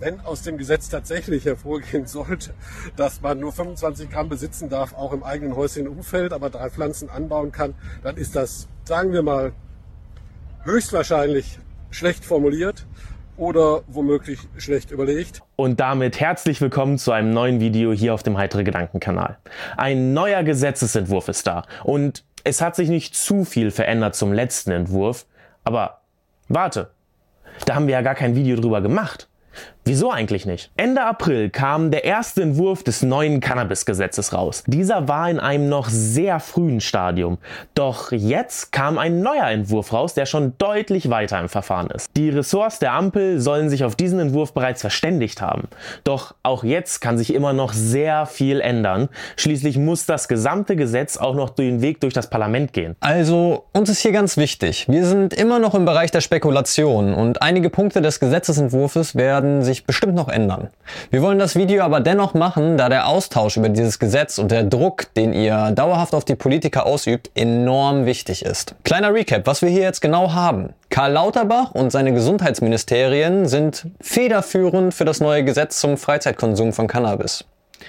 wenn aus dem Gesetz tatsächlich hervorgehen sollte, dass man nur 25 Gramm besitzen darf, auch im eigenen häuslichen Umfeld, aber 3 Pflanzen anbauen kann, dann ist das, sagen wir mal, höchstwahrscheinlich schlecht formuliert oder womöglich schlecht überlegt. Und damit herzlich willkommen zu einem neuen Video hier auf dem Heitere Gedanken-Kanal. Ein neuer Gesetzesentwurf ist da und es hat sich nicht zu viel verändert zum letzten Entwurf, aber warte, da haben wir ja gar kein Video drüber gemacht. Wieso eigentlich nicht? Ende April kam der erste Entwurf des neuen Cannabis-Gesetzes raus. Dieser war in einem noch sehr frühen Stadium. Doch jetzt kam ein neuer Entwurf raus, der schon deutlich weiter im Verfahren ist. Die Ressorts der Ampel sollen sich auf diesen Entwurf bereits verständigt haben. Doch auch jetzt kann sich immer noch sehr viel ändern. Schließlich muss das gesamte Gesetz auch noch den Weg durch das Parlament gehen. Also, uns ist hier ganz wichtig. Wir sind immer noch im Bereich der Spekulation und einige Punkte des Gesetzesentwurfs werden sich bestimmt noch ändern. Wir wollen das Video aber dennoch machen, da der Austausch über dieses Gesetz und der Druck, den ihr dauerhaft auf die Politiker ausübt, enorm wichtig ist. Kleiner Recap, was wir hier jetzt genau haben. Karl Lauterbach und seine Gesundheitsministerien sind federführend für das neue Gesetz zum Freizeitkonsum von Cannabis.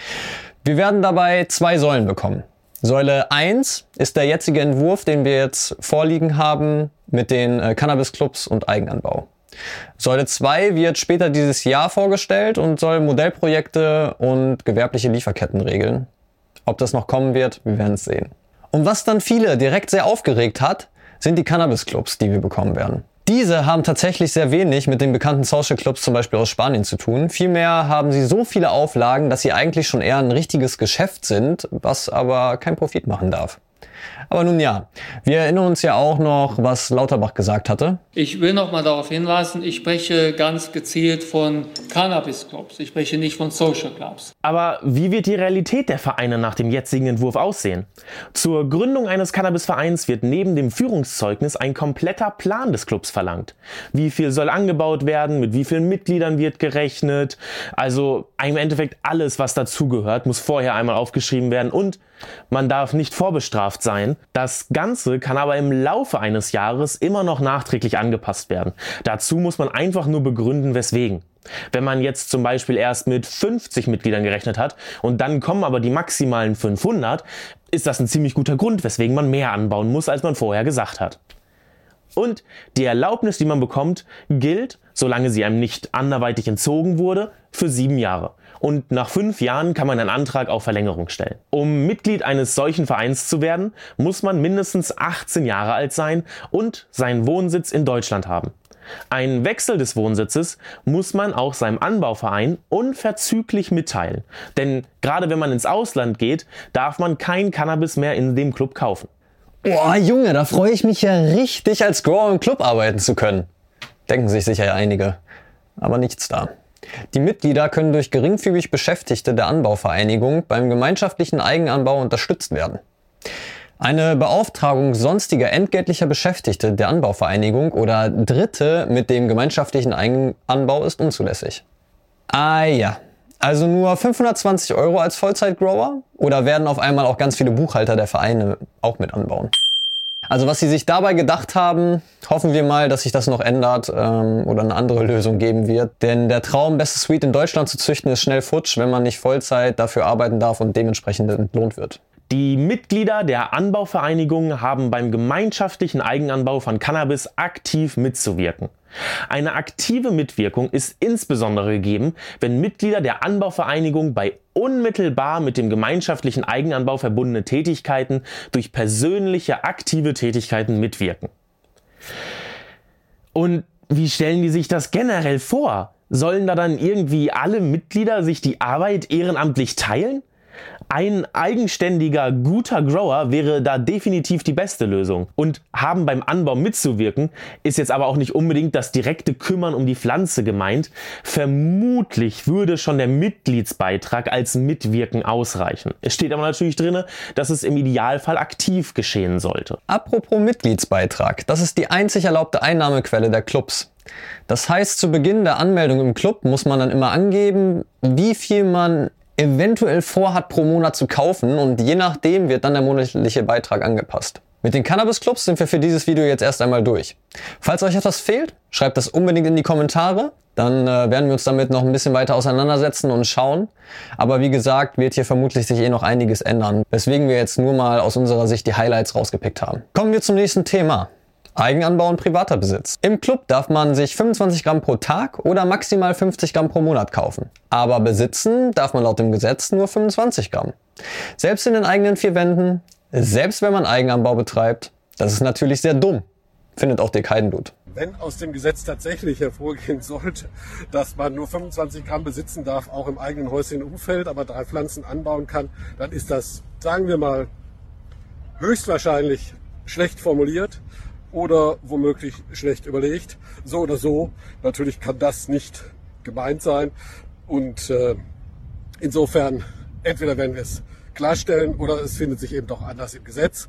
Wir werden dabei 2 Säulen bekommen. Säule 1 ist der jetzige Entwurf, den wir jetzt vorliegen haben mit den Cannabis-Clubs und Eigenanbau. Säule 2 wird später dieses Jahr vorgestellt und soll Modellprojekte und gewerbliche Lieferketten regeln. Ob das noch kommen wird, wir werden es sehen. Und was dann viele direkt sehr aufgeregt hat, sind die Cannabis-Clubs, die wir bekommen werden. Diese haben tatsächlich sehr wenig mit den bekannten Social Clubs zum Beispiel aus Spanien zu tun. Vielmehr haben sie so viele Auflagen, dass sie eigentlich schon eher ein richtiges Geschäft sind, was aber keinen Profit machen darf. Aber nun ja, wir erinnern uns ja auch noch, was Lauterbach gesagt hatte. Ich will noch mal darauf hinweisen, ich spreche ganz gezielt von Cannabis-Clubs, ich spreche nicht von Social Clubs. Aber wie wird die Realität der Vereine nach dem jetzigen Entwurf aussehen? Zur Gründung eines Cannabis-Vereins wird neben dem Führungszeugnis ein kompletter Plan des Clubs verlangt. Wie viel soll angebaut werden, mit wie vielen Mitgliedern wird gerechnet? Also im Endeffekt alles, was dazugehört, muss vorher einmal aufgeschrieben werden und man darf nicht vorbestraft sein. Das Ganze kann aber im Laufe eines Jahres immer noch nachträglich angepasst werden. Dazu muss man einfach nur begründen, weswegen. Wenn man jetzt zum Beispiel erst mit 50 Mitgliedern gerechnet hat und dann kommen aber die maximalen 500, ist das ein ziemlich guter Grund, weswegen man mehr anbauen muss, als man vorher gesagt hat. Und die Erlaubnis, die man bekommt, gilt, solange sie einem nicht anderweitig entzogen wurde, für 7 Jahre. Und nach 5 Jahren kann man einen Antrag auf Verlängerung stellen. Um Mitglied eines solchen Vereins zu werden, muss man mindestens 18 Jahre alt sein und seinen Wohnsitz in Deutschland haben. Einen Wechsel des Wohnsitzes muss man auch seinem Anbauverein unverzüglich mitteilen. Denn gerade wenn man ins Ausland geht, darf man kein Cannabis mehr in dem Club kaufen. Boah, Junge, da freue ich mich ja richtig, als Grower im Club arbeiten zu können. Denken sich sicher einige. Aber nichts da. Die Mitglieder können durch geringfügig Beschäftigte der Anbauvereinigung beim gemeinschaftlichen Eigenanbau unterstützt werden. Eine Beauftragung sonstiger entgeltlicher Beschäftigte der Anbauvereinigung oder Dritte mit dem gemeinschaftlichen Eigenanbau ist unzulässig. Ah ja, also nur 520 € als Vollzeitgrower? Oder werden auf einmal auch ganz viele Buchhalter der Vereine auch mit anbauen? Also was sie sich dabei gedacht haben, hoffen wir mal, dass sich das noch ändert oder eine andere Lösung geben wird. Denn der Traum, beste Sweet in Deutschland zu züchten, ist schnell futsch, wenn man nicht Vollzeit dafür arbeiten darf und dementsprechend entlohnt wird. Die Mitglieder der Anbauvereinigung haben beim gemeinschaftlichen Eigenanbau von Cannabis aktiv mitzuwirken. Eine aktive Mitwirkung ist insbesondere gegeben, wenn Mitglieder der Anbauvereinigung bei unmittelbar mit dem gemeinschaftlichen Eigenanbau verbundene Tätigkeiten durch persönliche aktive Tätigkeiten mitwirken. Und wie stellen die sich das generell vor? Sollen da dann irgendwie alle Mitglieder sich die Arbeit ehrenamtlich teilen? Ein eigenständiger, guter Grower wäre da definitiv die beste Lösung. Und haben beim Anbau mitzuwirken, ist jetzt aber auch nicht unbedingt das direkte Kümmern um die Pflanze gemeint. Vermutlich würde schon der Mitgliedsbeitrag als Mitwirken ausreichen. Es steht aber natürlich drin, dass es im Idealfall aktiv geschehen sollte. Apropos Mitgliedsbeitrag, das ist die einzig erlaubte Einnahmequelle der Clubs. Das heißt, zu Beginn der Anmeldung im Club muss man dann immer angeben, wie viel man eventuell vorhat pro Monat zu kaufen und je nachdem wird dann der monatliche Beitrag angepasst. Mit den Cannabis-Clubs sind wir für dieses Video jetzt erst einmal durch. Falls euch etwas fehlt, schreibt das unbedingt in die Kommentare. Dann werden wir uns damit noch ein bisschen weiter auseinandersetzen und schauen. Aber wie gesagt, wird hier vermutlich sich noch einiges ändern, weswegen wir jetzt nur mal aus unserer Sicht die Highlights rausgepickt haben. Kommen wir zum nächsten Thema. Eigenanbau und privater Besitz. Im Club darf man sich 25 Gramm pro Tag oder maximal 50 Gramm pro Monat kaufen. Aber besitzen darf man laut dem Gesetz nur 25 Gramm. Selbst in den eigenen 4 Wänden, selbst wenn man Eigenanbau betreibt, das ist natürlich sehr dumm. Findet auch Dick Heidenblut. Wenn aus dem Gesetz tatsächlich hervorgehen sollte, dass man nur 25 Gramm besitzen darf, auch im eigenen häuslichen Umfeld, aber 3 Pflanzen anbauen kann, dann ist das, sagen wir mal, höchstwahrscheinlich schlecht formuliert oder womöglich schlecht überlegt. So oder so, natürlich kann das nicht gemeint sein. Und insofern, entweder werden wir es klarstellen oder es findet sich eben doch anders im Gesetz.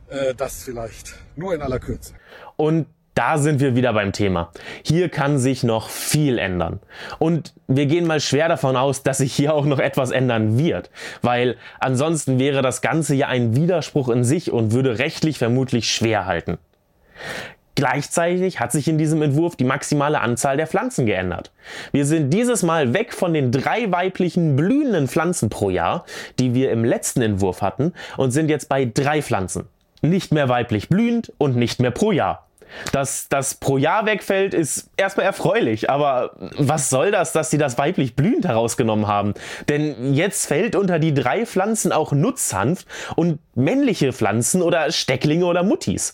Das vielleicht nur in aller Kürze. Und da sind wir wieder beim Thema. Hier kann sich noch viel ändern. Und wir gehen mal schwer davon aus, dass sich hier auch noch etwas ändern wird. Weil ansonsten wäre das Ganze ja ein Widerspruch in sich und würde rechtlich vermutlich schwer halten. Gleichzeitig hat sich in diesem Entwurf die maximale Anzahl der Pflanzen geändert. Wir sind dieses Mal weg von den 3 weiblichen blühenden Pflanzen pro Jahr, die wir im letzten Entwurf hatten, und sind jetzt bei 3 Pflanzen. Nicht mehr weiblich blühend und nicht mehr pro Jahr. Dass das pro Jahr wegfällt, ist erstmal erfreulich, aber was soll das, dass sie das weiblich blühend herausgenommen haben? Denn jetzt fällt unter die 3 Pflanzen auch Nutzhanf und männliche Pflanzen oder Stecklinge oder Muttis.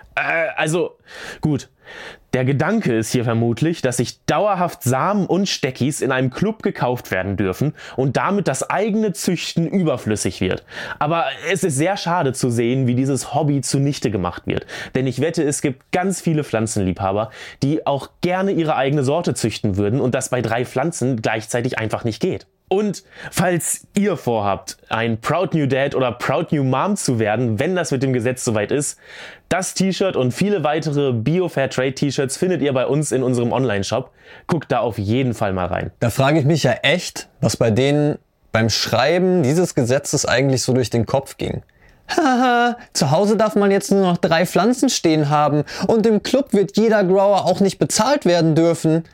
Also, gut. Der Gedanke ist hier vermutlich, dass sich dauerhaft Samen und Steckis in einem Club gekauft werden dürfen und damit das eigene Züchten überflüssig wird. Aber es ist sehr schade zu sehen, wie dieses Hobby zunichte gemacht wird. Denn ich wette, es gibt ganz viele Pflanzenliebhaber, die auch gerne ihre eigene Sorte züchten würden und das bei 3 Pflanzen gleichzeitig einfach nicht geht. Und falls ihr vorhabt, ein Proud New Dad oder Proud New Mom zu werden, wenn das mit dem Gesetz soweit ist, das T-Shirt und viele weitere Bio-Fairtrade T-Shirts findet ihr bei uns in unserem Online-Shop. Guckt da auf jeden Fall mal rein. Da frage ich mich ja echt, was bei denen beim Schreiben dieses Gesetzes eigentlich so durch den Kopf ging. Haha, zu Hause darf man jetzt nur noch 3 Pflanzen stehen haben und im Club wird jeder Grower auch nicht bezahlt werden dürfen.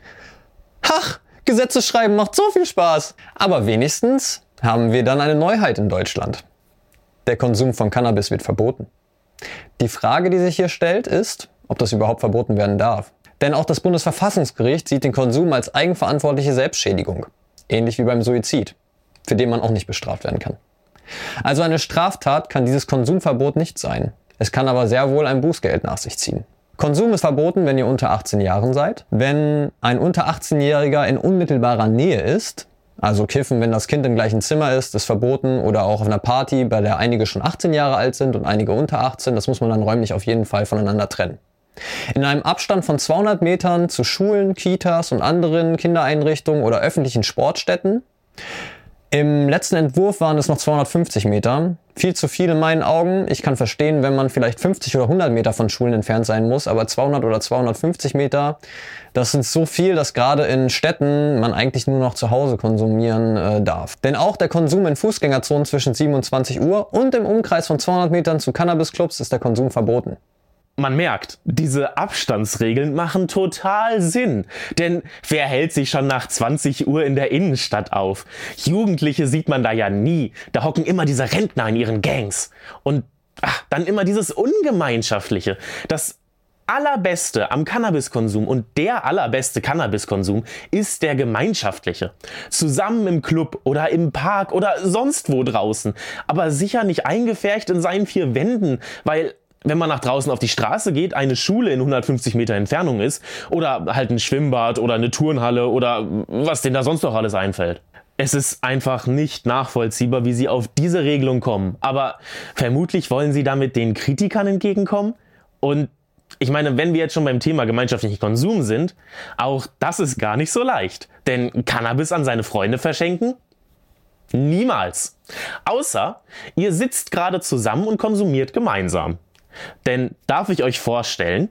Ach, Gesetze schreiben macht so viel Spaß. Aber wenigstens haben wir dann eine Neuheit in Deutschland. Der Konsum von Cannabis wird verboten. Die Frage, die sich hier stellt, ist, ob das überhaupt verboten werden darf. Denn auch das Bundesverfassungsgericht sieht den Konsum als eigenverantwortliche Selbstschädigung. Ähnlich wie beim Suizid, für den man auch nicht bestraft werden kann. Also eine Straftat kann dieses Konsumverbot nicht sein. Es kann aber sehr wohl ein Bußgeld nach sich ziehen. Konsum ist verboten, wenn ihr unter 18 Jahren seid. Wenn ein unter 18-Jähriger in unmittelbarer Nähe ist, also Kiffen, wenn das Kind im gleichen Zimmer ist verboten, oder auch auf einer Party, bei der einige schon 18 Jahre alt sind und einige unter 18, das muss man dann räumlich auf jeden Fall voneinander trennen. In einem Abstand von 200 Metern zu Schulen, Kitas und anderen Kindereinrichtungen oder öffentlichen Sportstätten. Im letzten Entwurf waren es noch 250 Meter. Viel zu viel in meinen Augen. Ich kann verstehen, wenn man vielleicht 50 oder 100 Meter von Schulen entfernt sein muss, aber 200 oder 250 Meter, das sind so viel, dass gerade in Städten man eigentlich nur noch zu Hause konsumieren darf. Denn auch der Konsum in Fußgängerzonen zwischen 27 Uhr und im Umkreis von 200 Metern zu Cannabisclubs ist der Konsum verboten. Man merkt, diese Abstandsregeln machen total Sinn. Denn wer hält sich schon nach 20 Uhr in der Innenstadt auf? Jugendliche sieht man da ja nie. Da hocken immer diese Rentner in ihren Gangs. Und dann immer dieses Ungemeinschaftliche. Das Allerbeste am Cannabiskonsum und der allerbeste Cannabiskonsum ist der gemeinschaftliche. Zusammen im Club oder im Park oder sonst wo draußen. Aber sicher nicht eingepfercht in seinen 4 Wänden, weil wenn man nach draußen auf die Straße geht, eine Schule in 150 Meter Entfernung ist oder halt ein Schwimmbad oder eine Turnhalle oder was denen da sonst noch alles einfällt. Es ist einfach nicht nachvollziehbar, wie sie auf diese Regelung kommen. Aber vermutlich wollen sie damit den Kritikern entgegenkommen. Und ich meine, wenn wir jetzt schon beim Thema gemeinschaftlichen Konsum sind, auch das ist gar nicht so leicht. Denn Cannabis an seine Freunde verschenken? Niemals. Außer ihr sitzt gerade zusammen und konsumiert gemeinsam. Denn darf ich euch vorstellen,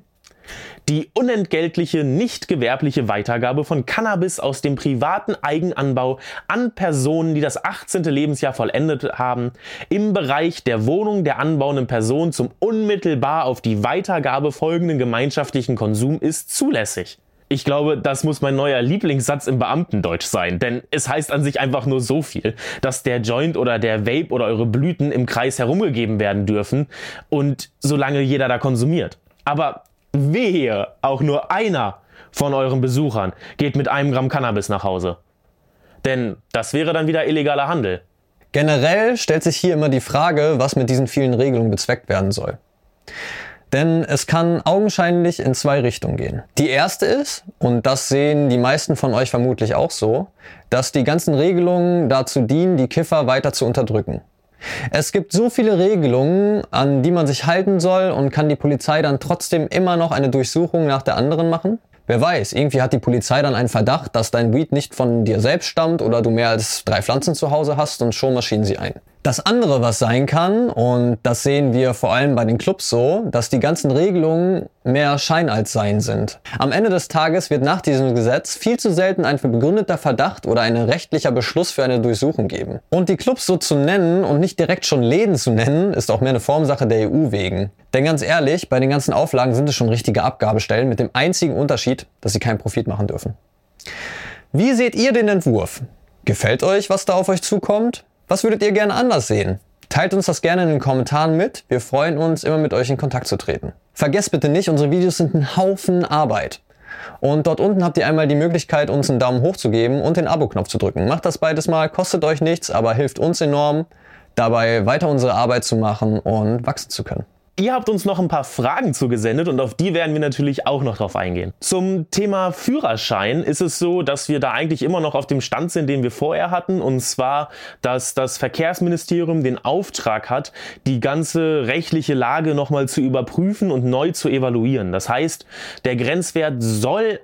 Die unentgeltliche, nicht gewerbliche Weitergabe von Cannabis aus dem privaten Eigenanbau an Personen, die das 18. Lebensjahr vollendet haben, im Bereich der Wohnung der anbauenden Person zum unmittelbar auf die Weitergabe folgenden gemeinschaftlichen Konsum ist zulässig. Ich glaube, das muss mein neuer Lieblingssatz im Beamtendeutsch sein, denn es heißt an sich einfach nur so viel, dass der Joint oder der Vape oder eure Blüten im Kreis herumgegeben werden dürfen und solange jeder da konsumiert. Aber wehe, auch nur einer von euren Besuchern geht mit 1 Gramm Cannabis nach Hause. Denn das wäre dann wieder illegaler Handel. Generell stellt sich hier immer die Frage, was mit diesen vielen Regelungen bezweckt werden soll. Denn es kann augenscheinlich in 2 Richtungen gehen. Die erste ist, und das sehen die meisten von euch vermutlich auch so, dass die ganzen Regelungen dazu dienen, die Kiffer weiter zu unterdrücken. Es gibt so viele Regelungen, an die man sich halten soll, und kann die Polizei dann trotzdem immer noch eine Durchsuchung nach der anderen machen? Wer weiß, irgendwie hat die Polizei dann einen Verdacht, dass dein Weed nicht von dir selbst stammt oder du mehr als 3 Pflanzen zu Hause hast, und schon marschieren sie ein. Das andere, was sein kann, und das sehen wir vor allem bei den Clubs so, dass die ganzen Regelungen mehr Schein als Sein sind. Am Ende des Tages wird nach diesem Gesetz viel zu selten ein begründeter Verdacht oder ein rechtlicher Beschluss für eine Durchsuchung geben. Und die Clubs so zu nennen und nicht direkt schon Läden zu nennen, ist auch mehr eine Formsache der EU wegen. Denn ganz ehrlich, bei den ganzen Auflagen sind es schon richtige Abgabestellen mit dem einzigen Unterschied, dass sie keinen Profit machen dürfen. Wie seht ihr den Entwurf? Gefällt euch, was da auf euch zukommt? Was würdet ihr gerne anders sehen? Teilt uns das gerne in den Kommentaren mit. Wir freuen uns, immer mit euch in Kontakt zu treten. Vergesst bitte nicht, unsere Videos sind ein Haufen Arbeit. Und dort unten habt ihr einmal die Möglichkeit, uns einen Daumen hoch zu geben und den Abo-Knopf zu drücken. Macht das beides mal, kostet euch nichts, aber hilft uns enorm, dabei weiter unsere Arbeit zu machen und wachsen zu können. Ihr habt uns noch ein paar Fragen zugesendet und auf die werden wir natürlich auch noch drauf eingehen. Zum Thema Führerschein ist es so, dass wir da eigentlich immer noch auf dem Stand sind, den wir vorher hatten. Und zwar, dass das Verkehrsministerium den Auftrag hat, die ganze rechtliche Lage nochmal zu überprüfen und neu zu evaluieren. Das heißt, der Grenzwert soll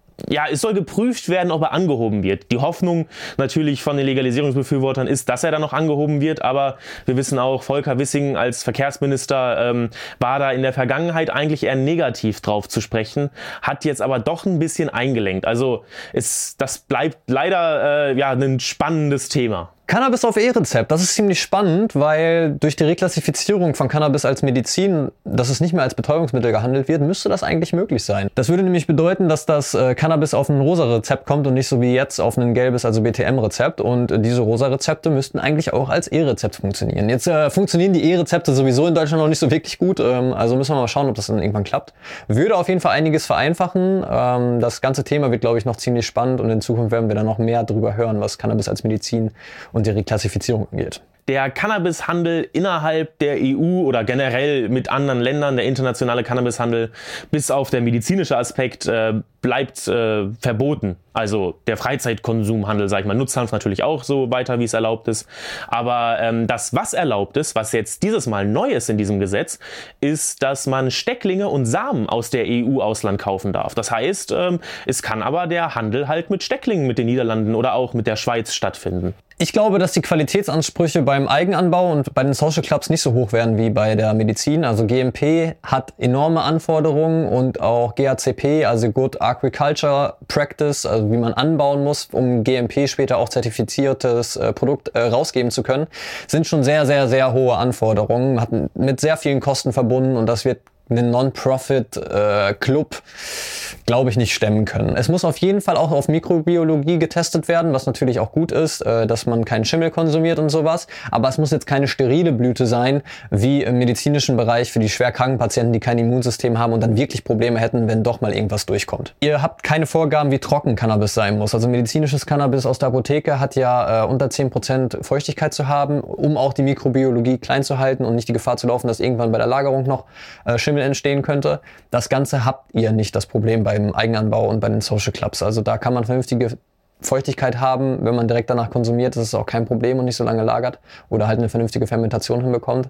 geprüft werden, ob er angehoben wird. Die Hoffnung natürlich von den Legalisierungsbefürwortern ist, dass er dann noch angehoben wird, aber wir wissen auch, Volker Wissing als Verkehrsminister war da in der Vergangenheit eigentlich eher negativ drauf zu sprechen, hat jetzt aber doch ein bisschen eingelenkt. Also das bleibt leider ein spannendes Thema. Cannabis auf E-Rezept, das ist ziemlich spannend, weil durch die Reklassifizierung von Cannabis als Medizin, dass es nicht mehr als Betäubungsmittel gehandelt wird, müsste das eigentlich möglich sein. Das würde nämlich bedeuten, dass das Cannabis auf ein rosa Rezept kommt und nicht so wie jetzt auf ein gelbes, also BTM-Rezept. Und diese rosa Rezepte müssten eigentlich auch als E-Rezept funktionieren. Jetzt funktionieren die E-Rezepte sowieso in Deutschland noch nicht so wirklich gut, also müssen wir mal schauen, ob das dann irgendwann klappt. Würde auf jeden Fall einiges vereinfachen. Das ganze Thema wird, glaube ich, noch ziemlich spannend und in Zukunft werden wir dann noch mehr darüber hören, was Cannabis als Medizin und die Reklassifizierung angeht. Der Cannabishandel innerhalb der EU oder generell mit anderen Ländern, der internationale Cannabishandel, bis auf der medizinische Aspekt, bleibt verboten. Also der Freizeitkonsumhandel, sag ich mal, Nutzhanf natürlich auch so weiter, wie es erlaubt ist. Aber das, was erlaubt ist, was jetzt dieses Mal neu ist in diesem Gesetz, ist, dass man Stecklinge und Samen aus der EU-Ausland kaufen darf. Das heißt, es kann aber der Handel halt mit Stecklingen mit den Niederlanden oder auch mit der Schweiz stattfinden. Ich glaube, dass die Qualitätsansprüche beim Eigenanbau und bei den Social Clubs nicht so hoch werden wie bei der Medizin. Also GMP hat enorme Anforderungen und auch GACP, also Good Agriculture Practice, also wie man anbauen muss, um GMP später auch zertifiziertes Produkt rausgeben zu können, sind schon sehr, sehr, sehr hohe Anforderungen, hat mit sehr vielen Kosten verbunden und das wird einen Non-Profit-Club, glaube ich, nicht stemmen können. Es muss auf jeden Fall auch auf Mikrobiologie getestet werden, was natürlich auch gut ist, dass man keinen Schimmel konsumiert und sowas. Aber es muss jetzt keine sterile Blüte sein, wie im medizinischen Bereich für die schwerkranken Patienten, die kein Immunsystem haben und dann wirklich Probleme hätten, wenn doch mal irgendwas durchkommt. Ihr habt keine Vorgaben, wie trocken Cannabis sein muss. Also medizinisches Cannabis aus der Apotheke hat ja unter 10% Feuchtigkeit zu haben, um auch die Mikrobiologie klein zu halten und nicht die Gefahr zu laufen, dass irgendwann bei der Lagerung noch Schimmel entstehen könnte. Das Ganze habt ihr nicht, das Problem beim Eigenanbau und bei den Social Clubs. Also da kann man vernünftige Feuchtigkeit haben. Wenn man direkt danach konsumiert, ist es auch kein Problem und nicht so lange lagert oder halt eine vernünftige Fermentation hinbekommt.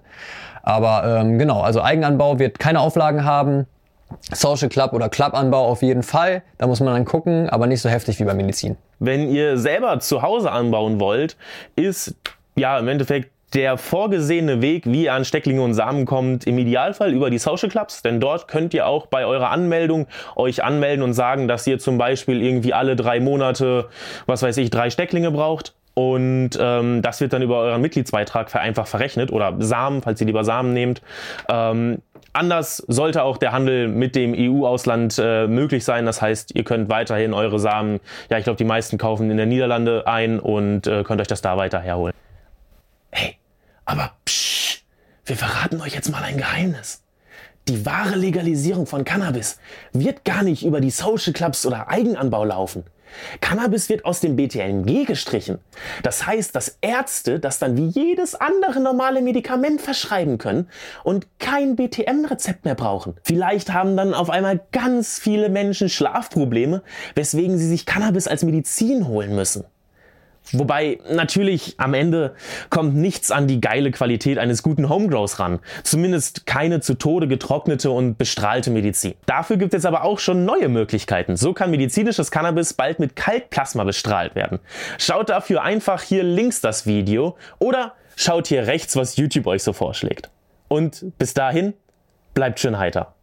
Aber genau, also Eigenanbau wird keine Auflagen haben. Social Club oder Clubanbau auf jeden Fall. Da muss man dann gucken, aber nicht so heftig wie bei Medizin. Wenn ihr selber zu Hause anbauen wollt, ist ja im Endeffekt Der vorgesehene Weg, wie ihr an Stecklinge und Samen kommt, im Idealfall über die Social Clubs, denn dort könnt ihr auch bei eurer Anmeldung euch anmelden und sagen, dass ihr zum Beispiel irgendwie alle 3 Monate, was weiß ich, 3 Stecklinge braucht. Und das wird dann über euren Mitgliedsbeitrag einfach verrechnet oder Samen, falls ihr lieber Samen nehmt. Anders sollte auch der Handel mit dem EU-Ausland möglich sein. Das heißt, ihr könnt weiterhin eure Samen, ja, ich glaube, die meisten kaufen in der Niederlande ein und könnt euch das da weiter herholen. Hey, aber psch, wir verraten euch jetzt mal ein Geheimnis. Die wahre Legalisierung von Cannabis wird gar nicht über die Social Clubs oder Eigenanbau laufen. Cannabis wird aus dem BTMG gestrichen. Das heißt, dass Ärzte das dann wie jedes andere normale Medikament verschreiben können und kein BTM-Rezept mehr brauchen. Vielleicht haben dann auf einmal ganz viele Menschen Schlafprobleme, weswegen sie sich Cannabis als Medizin holen müssen. Wobei natürlich am Ende kommt nichts an die geile Qualität eines guten Homegrows ran. Zumindest keine zu Tode getrocknete und bestrahlte Medizin. Dafür gibt es aber auch schon neue Möglichkeiten. So kann medizinisches Cannabis bald mit Kaltplasma bestrahlt werden. Schaut dafür einfach hier links das Video oder schaut hier rechts, was YouTube euch so vorschlägt. Und bis dahin, bleibt schön heiter.